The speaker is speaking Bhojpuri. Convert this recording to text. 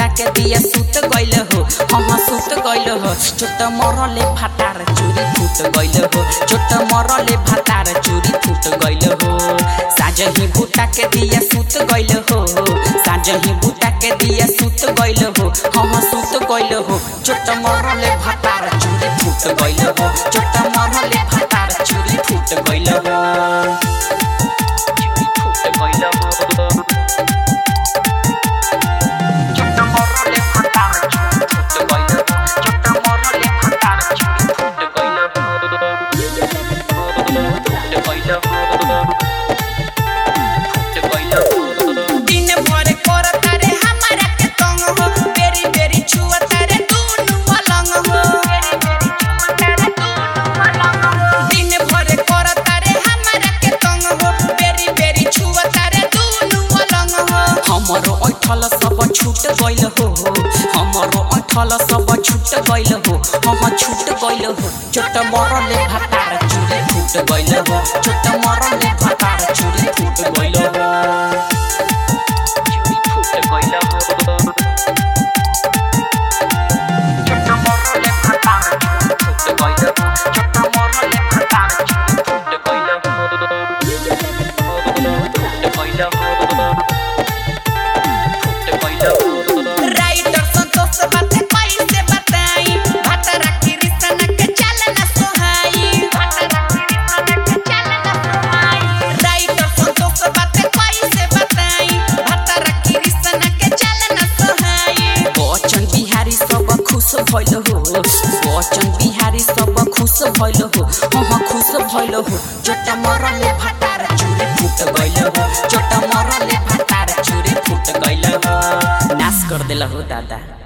के दिया सुत गइल हो हम सुत गइल हो छोट मरले भातार चूरी फूट गइल हो छोट मरले भातार चूरी फूट गइल हो साँझ ही बूटा के दिया सुत गइल हो साँझ ही बूटा के दिया सुत गइल हो हम सुत गइल हो छोट मरले भातार चूरी फूट गइल हो छोट मरले भातार चूरी फूट गइल हो हमरो ऐठल सब छूट गइल हो हमरो ऐठल सब छूट गइल हो हम छूट गइल हो छोट मरले भातार चूरी फूट गइल हो छोट मरले भातार चूरी फूट गइल हो चूरी फूट गइल हो छोट मरले भातार चूरी फूट गइल हो छोट मरले भातार चूरी फूट गइल हो फूट गइल हो राइटर संतोष बाते पैसे बताई भातारा की रिश्ता के चल ना सोहाई भातारा की रिश्ता के चल ना सोहाई राइटर संतोष बाते पैसे बताई भातारा की रिश्ता के चल ना सोहाई बच्चन बिहारी सब खुश भइल हो बच्चन बिहारी सब खुश भइल हो हम खुश भइल हो छोट मरले भातार चूरी फूट गइल हो छोट मरले भातार चूरी फूट गइल हो नाश कर देला हो दादा।